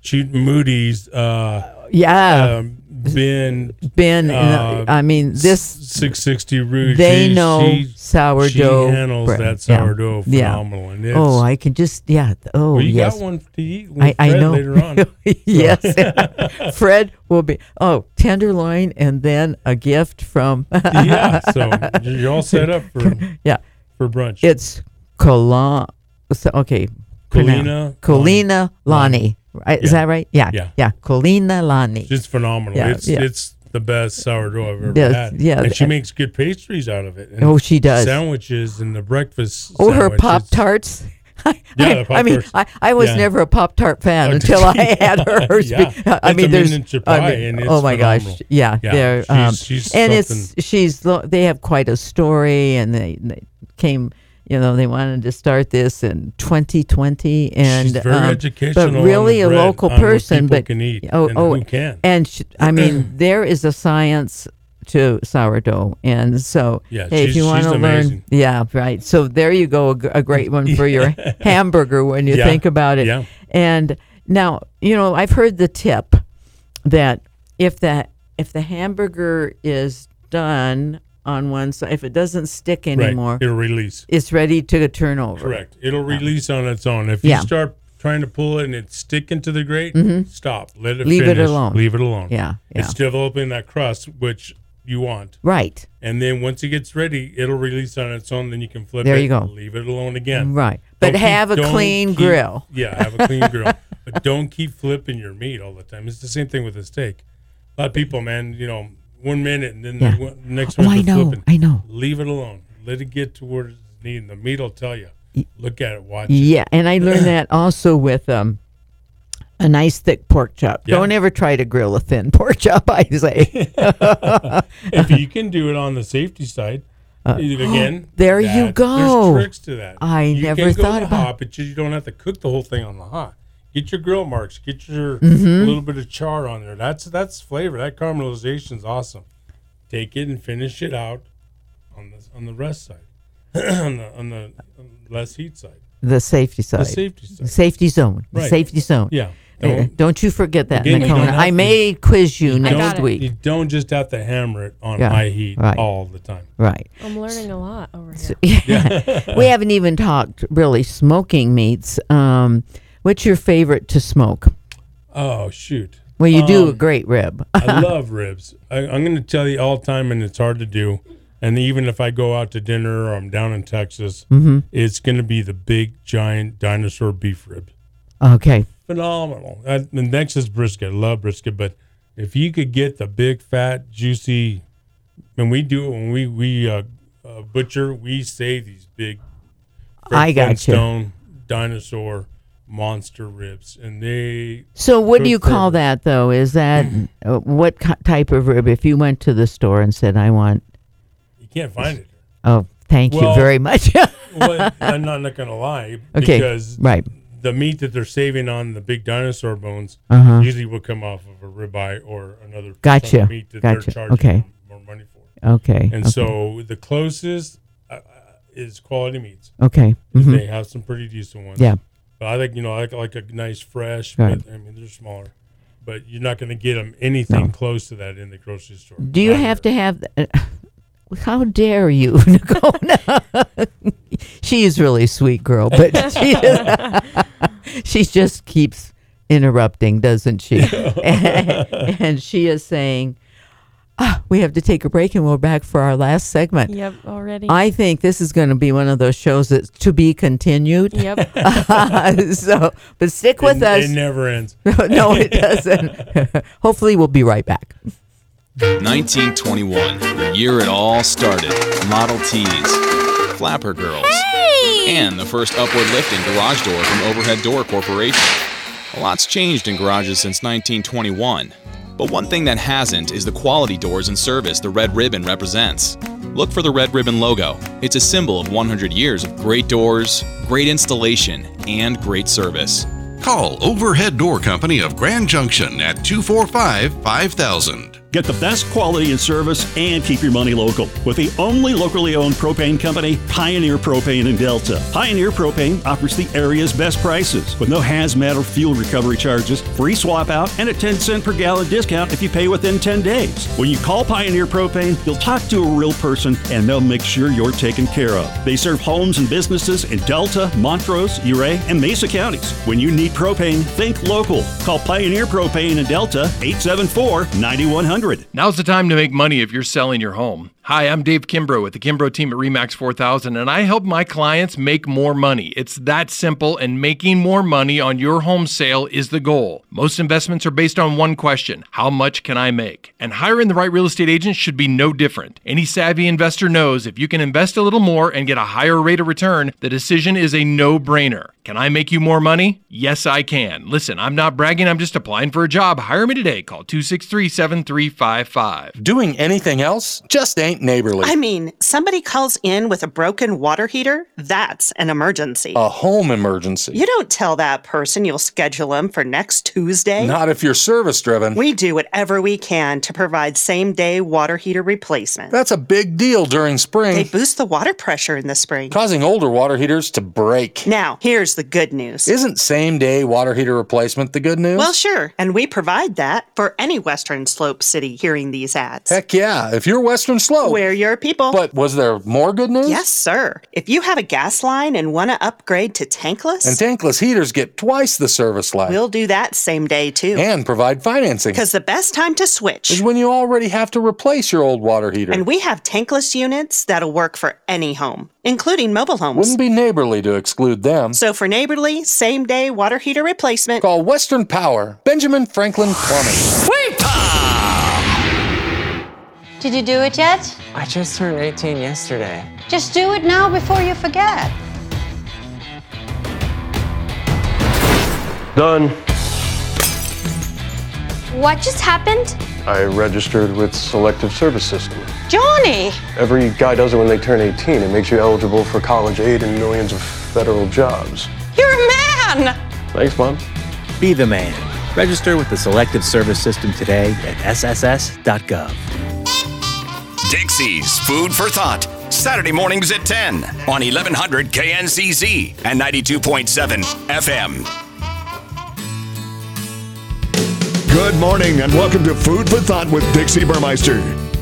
Shoot Moody's. Uh, yeah. Um, Ben. Ben. Uh, I mean, this six sixty Rouge. They she, know she, sourdough. She handles bread. that sourdough yeah. phenomenal. Yeah. And it's, oh, I can just yeah. Oh, well, you yes. got one to eat with I, Fred I know. later on. yes. Fred will be. Oh, tenderloin, and then a gift from. yeah. So you're all set up for. Yeah. For brunch. It's Colon. So, okay. Colina. Colina Lani. Right? Yeah. Is that right? Yeah. Yeah. Yeah. Colina Lani. It's phenomenal. Yeah, it's yeah. it's the best sourdough I've ever Yes, had. yeah. And she makes good pastries out of it. And Oh, she does. Sandwiches and the breakfast. Oh, her sandwiches. Pop Tarts. Yeah, I, the I mean, Pop-Tarts. I, I was Yeah. never a Pop Tart fan Oh, until I had hers. Yeah. Be- I It's mean, a there's miniature I pie, mean, and it's oh my phenomenal. gosh, yeah, Yeah, they're she's- um, she's and it's something- she's lo- they have quite a story, and they, they came. You know, they wanted to start this in twenty twenty, and She's very um, educational but on really the a bread, local on what person. people But can eat oh, and oh, who can. and she, I mean, there is a science to sourdough, and so Yeah, hey, if she's- you want she's to learn, amazing. yeah, right. So there you go, a, g- a great one for your hamburger when you Yeah, think about it. yeah. And now, you know, I've heard the tip that if that if the hamburger is done on one side, if it doesn't stick anymore, Right. It'll release. it's ready to turn over. Correct. It'll release on its own. If you Yeah. start trying to pull it and it's sticking to the grate, Mhm. stop. Let it Leave it finish. alone. Leave it alone. Yeah, It's yeah. developing that crust, which you want. Right. And then once it gets ready, it'll release on its own. Then you can flip There it. you go. Leave it alone again. Right. But Don't have a don't clean grill. Yeah, have a clean grill. But don't keep flipping your meat all the time. It's the same thing with a steak. A lot of people, man, you know, one minute and then Yeah. the one- next Oh, one I know, flipping. I know. Leave it alone. Let it get to where it's needed. The meat will tell you. Look at it. Watch it. Yeah, and I learned that also with um, a nice thick pork chop. Yeah. Don't ever try to grill a thin pork chop, I say. If you can do it on the safety side, Uh, again, there you that- go. There's tricks to that. I you never can go thought the about- hot, but you don't have to cook the whole thing on the hot. Get your grill marks. Get your Mhm. little bit of char on there. That's that's flavor. That caramelization is awesome. Take it and finish it out on the on the rest side, on the on the less heat side. The safety side. The safety side. Safety zone. The Right. safety zone. Yeah. Uh, Don't- Don't you forget that, Again, you don't Nicole. have I to- may quiz you next don't- week. You don't just have to hammer it on Yeah, high heat right. all the time. Right. I'm learning a lot over here. Yeah. We haven't even talked really smoking meats. Um, what's your favorite to smoke? Oh shoot! Well, you do a Um, great rib. I love ribs. I, I'm going to tell you all the time, and it's hard to do. And even if I go out to dinner or I'm down in Texas, Mhm. it's going to be the big, giant dinosaur beef ribs. Okay. Phenomenal. Uh, the next is brisket. I love brisket, but if you could get the big, fat, juicy, and we do it when we we uh, uh, butcher, we save these big, I got you. Flintstone dinosaur monster ribs, and they. So what do cook you call for- that, though? Is that uh, what ki- type of rib? If you went to the store and said, I want. You can't find it. Oh, thank you Well, very much. well, I'm not, not going to lie. Okay, Because right. the meat that they're saving on the big dinosaur bones Uh-huh. usually will come off of a ribeye or another chunk Gotcha. of meat that Gotcha. they're charging Okay. more money for. Okay. And okay. so the closest uh, is quality meats. Okay. Mhm. They have some pretty decent ones. Yeah. But I think, you know, I like, like a nice fresh, Right. but I mean, they're smaller. But you're not going to get them anything No. close to that in the grocery store. Do you Not have to have? Uh, how dare you, Nicole? She is really a sweet girl, but she is, she just keeps interrupting, doesn't she? and, and she is saying, ah, "We have to take a break, and we're back for our last segment." Yep, already. I think this is going to be one of those shows that's to be continued. Yep. so, but stick with It- us. it never ends. No, it doesn't. Hopefully, we'll be right back. nineteen twenty-one, the year it all started. Model Ts, Flapper Girls, and the first upward lifting garage door from Overhead Door Corporation. A lot's changed in garages since nineteen twenty-one, but one thing that hasn't is the quality doors and service the Red Ribbon represents. Look for the Red Ribbon logo. It's a symbol of one hundred years of great doors, great installation, and great service. Call Overhead Door Company of Grand Junction at two four five, five thousand. Get the best quality and service and keep your money local with the only locally owned propane company, Pioneer Propane in Delta. Pioneer Propane offers the area's best prices with no hazmat or fuel recovery charges, free swap out, and a ten cent per gallon discount if you pay within ten days. When you call Pioneer Propane, you'll talk to a real person and they'll make sure you're taken care of. They serve homes and businesses in Delta, Montrose, Ouray, and Mesa counties. When you need propane, think local. Call Pioneer Propane in Delta, eight seven four, nine one hundred. Now's the time to make money if you're selling your home. Hi, I'm Dave Kimbrough with the Kimbrough team at RE/MAX four thousand, and I help my clients make more money. It's that simple, and making more money on your home sale is the goal. Most investments are based on one question: how much can I make? And hiring the right real estate agent should be no different. Any savvy investor knows if you can invest a little more and get a higher rate of return, the decision is a no-brainer. Can I make you more money? Yes, I can. Listen, I'm not bragging, I'm just applying for a job. Hire me today. Call two six three, seven three five five. Doing anything else just ain't neighborly. I mean, somebody calls in with a broken water heater? That's an emergency. A home emergency. You don't tell that person you'll schedule them for next Tuesday. Not if you're service-driven. We do whatever we can to provide same-day water heater replacement. That's a big deal during spring. They boost the water pressure in the spring, causing older water heaters to break. Now, here's the good news. Isn't same-day water heater replacement the good news? Well, sure. And we provide that for any Western Slope city hearing these ads. Heck yeah. If you're Western Slope. We're your people. But was there more good news? Yes, sir. If you have a gas line and want to upgrade to tankless. And tankless heaters get twice the service life. We'll do that same day, too. And provide financing. Because the best time to switch is when you already have to replace your old water heater. And we have tankless units that'll work for any home, including mobile homes. Wouldn't be neighborly to exclude them. So for neighborly, same-day water heater replacement, call Western Power, Benjamin Franklin Plumbing. Sweet time! Did you do it yet? I just turned eighteen yesterday. Just do it now before you forget. Done. What just happened? I registered with Selective Service System. Johnny! Every guy does it when they turn eighteen. It makes you eligible for college aid and millions of federal jobs. You're a man! Thanks, Mom. Be the man. Register with the Selective Service System today at S S S dot gov. Dixie's Food for Thought, Saturday mornings at ten on eleven hundred K N C Z and ninety-two point seven F M. Good morning and welcome to Food for Thought with Dixie Burmeister.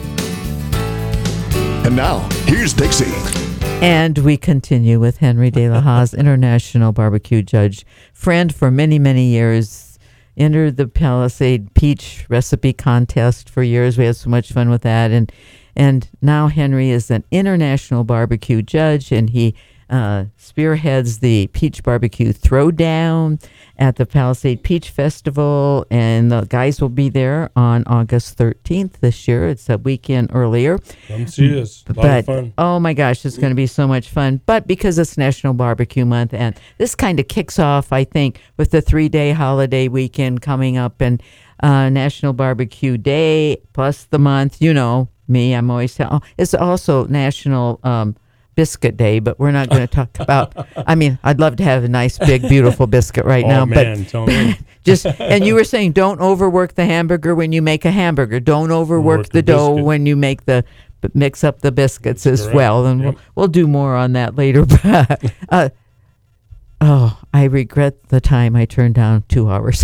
And now, here's Dixie. And we continue with Henry De La Hoz, international barbecue judge, friend for many, many years. Entered the Palisade Peach Recipe Contest for years. We had so much fun with that. And and now Henry is an international barbecue judge, and he uh, spearheads the Peach Barbecue Throwdown at the Palisade Peach Festival. And the guys will be there on August thirteenth this year. It's a weekend earlier. Come see us. A lot but, of fun. Oh, my gosh, it's going to be so much fun. But because it's National Barbecue Month, and this kind of kicks off, I think, with the three-day holiday weekend coming up, and uh, National Barbecue Day plus the month, you know, me, I'm always saying, oh, it's also National um, Biscuit Day, but we're not going to talk about, I mean, I'd love to have a nice, big, beautiful biscuit right oh, now. Man, but tell me. just, and you were saying, don't overwork the hamburger when you make a hamburger. Don't overwork Work the, the dough biscuit. when you make the, but mix up the biscuits as Correct. well. And Yep. we'll, we'll do more on that later. But, uh, oh, I regret the time I turned down two hours.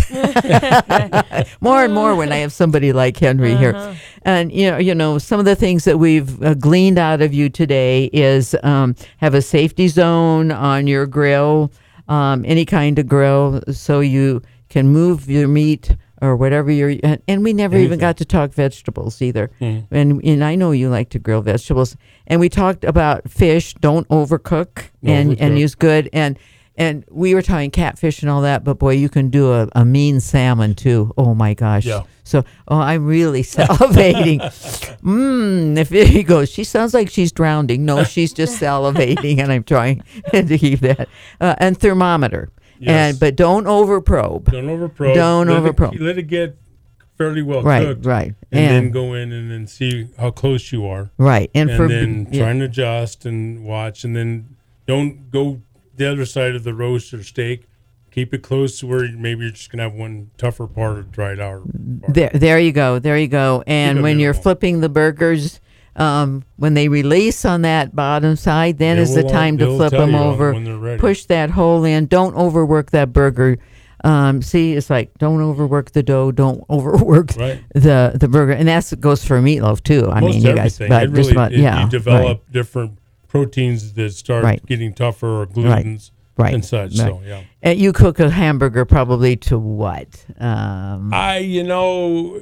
More and more when I have somebody like Henry Uh-huh. here. And, you know, you know, some of the things that we've uh, gleaned out of you today is um, have a safety zone on your grill, um, any kind of grill, so you can move your meat or whatever you're, and, and we never even Anything. got to talk vegetables either. Mm. And and I know you like to grill vegetables. And we talked about fish, don't overcook and, and Overcook. use good. And and we were talking catfish and all that, but boy, you can do a, a mean salmon too. Oh my gosh. Yeah. So, oh, I'm really salivating. Mmm, if he goes, she sounds like she's drowning. No, she's just salivating, and I'm trying to keep that. Uh, and thermometer. Yes. And but don't overprobe. Don't overprobe. Don't let overprobe. It, let it get fairly well Right, cooked. right. And, And- then go in and then see how close you are. Right. And, And, for then yeah. try and adjust and watch. And then don't go the other side of the roast or steak. keep it close to where maybe you're just gonna have one tougher part of dried out. There, there you go. There you go. And Keep it when you're minimal. flipping the burgers, um, when they release on that bottom side, then They is the will, uh, time to they'll flip tell them you on- over. when they're ready. Push that hole in. Don't overwork that burger. Um, see, it's like don't overwork the dough. Don't overwork Right. the the burger, and that's goes for meatloaf too. I Most mean, you guys, everything. but It just really, about it- yeah, you develop right. different proteins that start Right. getting tougher, or Right. glutens Right. and such. Right. So yeah. And you cook a hamburger probably to what? Um, I, you know,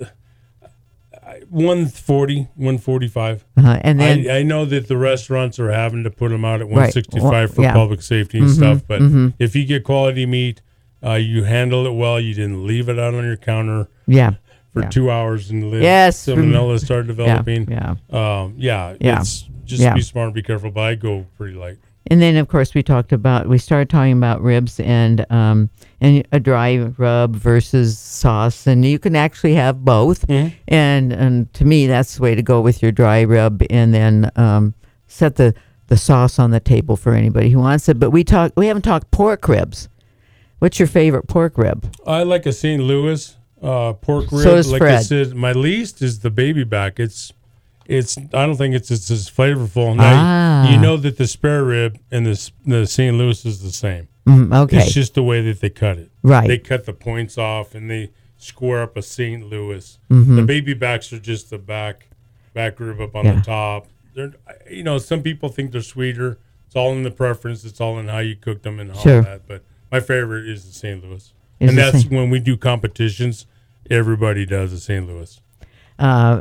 one forty, one forty-five. Uh-huh, and then- I, I know that the restaurants are having to put them out at Right. one sixty-five Well, for yeah. public safety and Mhm, stuff. But mhm. if you get quality meat, uh, you handle it well. You didn't leave it out on your counter. Yeah. For Yeah. two hours and let Yes. salmonella start developing. Yeah. Um, yeah. Yeah. It's just Yeah. be smart and be careful. But I go pretty light. And then, of course, we talked about we started talking about ribs and um, and a dry rub versus sauce, and you can actually have both. Mm-hmm. And and to me, that's the way to go with your dry rub, and then um, set the, the sauce on the table for anybody who wants it. But we talk we haven't talked pork ribs. What's your favorite pork rib? I like a Saint Louis uh, pork rib. So does like I Fred. said, my least is the baby back. It's it's. I don't think it's it's as flavorful. Now, Ah. you know that the spare rib and the s- the Saint Louis is the same. Mm, okay. It's just the way that they cut it. Right. They cut the points off and they square up a Saint Louis. Mhm. The baby backs are just the back back rib up on Yeah. the top. They're, you know, some people think they're sweeter. It's all in the preference. It's all in how you cook them and all Sure. that. But my favorite is the Saint Louis. Is And the that's Saint- when we do competitions, everybody does the Saint Louis. Uh,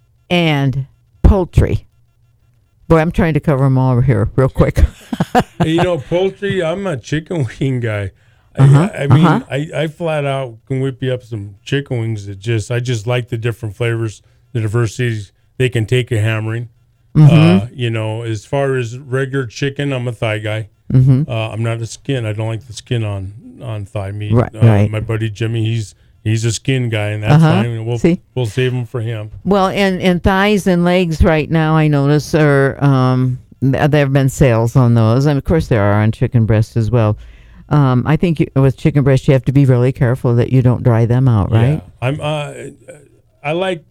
and poultry. Boy, I'm trying to cover them all over here real quick. Hey, you know, poultry, I'm a chicken wing guy. Uh-huh, I, I mean, uh-huh. I, I flat out can whip you up some chicken wings that just, I just like the different flavors, the diversities they can take a hammering. Uh, Mhm. you know, as far as regular chicken, I'm a thigh guy. Mhm. Uh, I'm not a skin. I don't like the skin on, on thigh meat. Right, uh, right. My buddy Jimmy, he's he's a skin guy, and that's Uh-huh. fine. We'll See? we'll save him for him. Well, and, and thighs and legs right now, I notice, are um, th- there have been sales on those. And of course, there are on chicken breast as well. Um, I think you, with chicken breast, you have to be really careful that you don't dry them out, right? Yeah. I'm. Uh, I like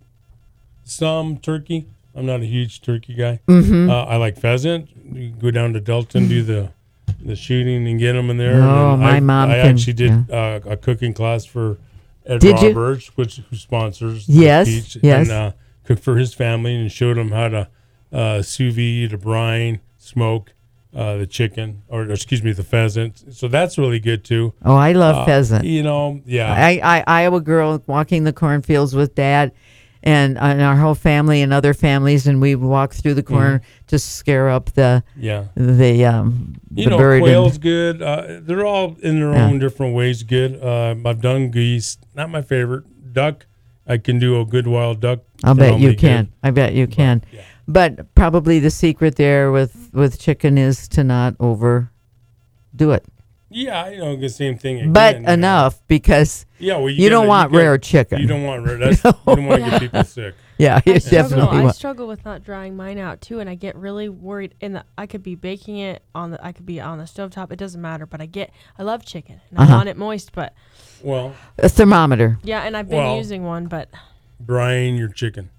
some turkey. I'm not a huge turkey guy. Mhm. Uh, I like pheasant. You go down to Delton, do the the shooting, and get them in there. Oh, And my I, mom I can- actually did uh, a cooking class for Ed Did you? Roberts, which who sponsors the Yes, speech, yes. and uh, cooked for his family and showed them how to uh, sous vide, to brine, smoke uh, the chicken, or, or excuse me, the pheasant. So that's really good too. Oh, I love Uh, pheasant. You know, yeah. I, I Iowa girl walking the cornfields with Dad, and, and our whole family and other families, and we walk through the corn to scare up the Yeah. the um You the know, bird. quail's and, good. Uh, they're all in their Yeah. own different ways good. Uh, I've done geese. Not my favorite. Duck, I can do a good wild duck. I'll bet you Normally can. good. I bet you can. But probably the secret there with with chicken is to not overdo it. Yeah, you know, the same thing. Again, But you know. enough because Yeah, well, you, don't gotta- want you gotta- rare chicken. You don't want rare. That's, you don't want to get people sick. Yeah, you I struggle, definitely I want. struggle with not drying mine out too, and I get really worried. In the, I could be baking it on the, I could be on the stovetop. It doesn't matter, but I get, I love chicken, and Uh-huh. I want it moist. But Well, A thermometer. yeah, and I've been Well- using one, but brine your chicken.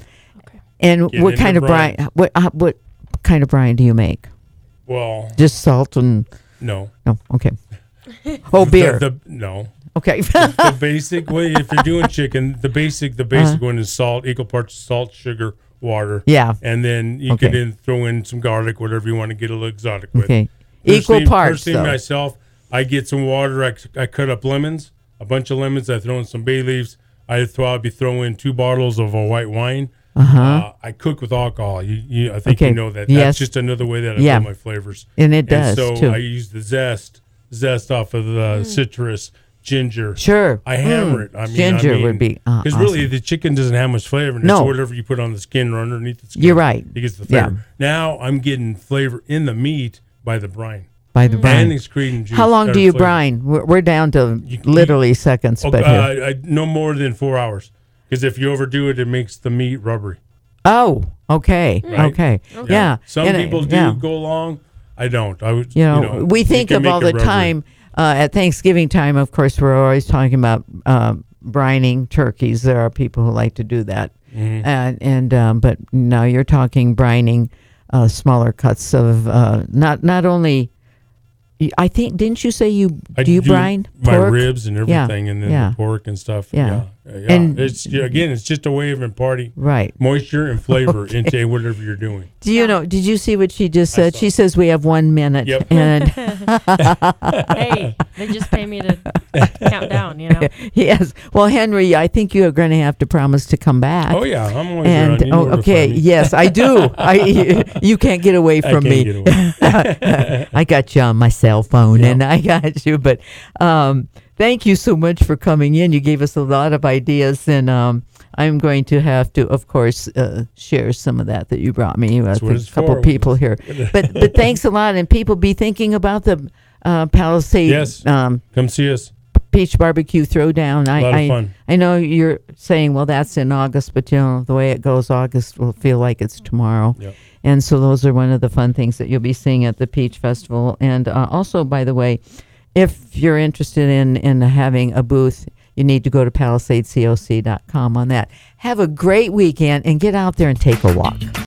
And Get what into kind of brine? brine. What uh, what kind of brine do you make? Well, Just salt and no. no. Okay. Oh, The- beer. The, no. Okay. the, the basic way, if you're doing chicken, the basic the basic Uh-huh. one is salt, equal parts salt, sugar, water. Yeah. And then you Okay. can then throw in some garlic, whatever you want to get a little exotic with. Okay. Equal Personally- parts, Personally, though. myself, I get some water. I, I cut up lemons, a bunch of lemons. I throw in some bay leaves. I throw. I'll be throwing two bottles of a white wine. Uh-huh. Uh, I cook with alcohol. You, you, I think Okay. you know that. Yes. That's just another way that I Yeah. do my flavors. And it does, so too. I use the zest, zest off of the citrus, ginger. Sure. I hammer Mm. it. I mean, Ginger I mean, would be, uh, because really the chicken doesn't have much flavor. And No. It's whatever you put on the skin or underneath the skin. You're right. It gets the Yeah. flavor. Now I'm getting flavor in the meat by the brine. By the brine. And excreting juice. How long or do you flavor. brine? We're, we're down to literally seconds, Oh, but uh, here. I, no more than four hours. Because if you overdo it, it makes the meat rubbery. Oh, okay, Right? okay, yeah. Some And, uh, people do yeah. go long. I don't. I would. You know, you know we you think can of make all it the rubbery. time uh, at Thanksgiving time, of course, we're always talking about uh, brining turkeys. There are people who like to do that, Mhm. and and um, but now you're talking brining uh, smaller cuts of uh, not not only. I think didn't you say you I do you brine my pork? ribs and Yeah, everything, and then yeah. the pork and stuff. Yeah. Yeah, yeah. yeah. And- it's yeah, again, it's just a way of imparting Right. moisture and flavor Okay. into whatever you're doing. Do you know? Did you see what she just said? She says we have one minute, Yep. and Hey, they just pay me to count down, you know. yes. Well, Henry, I think you are going to have to promise to come back. Oh yeah, I'm always And around. You know oh, where to okay, find me. yes, I do. I you can't get away I from can't me. get away. I got you on my cell phone, and I got you. But um, thank you so much for coming in. You gave us a lot of ideas, and um, I'm going to have to, of course, uh, share some of that that you brought me with what a it's couple for. people here. but but thanks a lot, and people be thinking about the uh, Palisade. Yes. Um, Come see us. Peach Barbecue Throwdown. I, A lot of I, fun. I know you're saying, well, that's in August, but you know the way it goes, August will feel like it's tomorrow. Yep. And so those are one of the fun things that you'll be seeing at the Peach Festival. And uh, also, by the way, if you're interested in in having a booth, you need to go to palisade coc dot com on that. Have a great weekend and get out there and take a walk.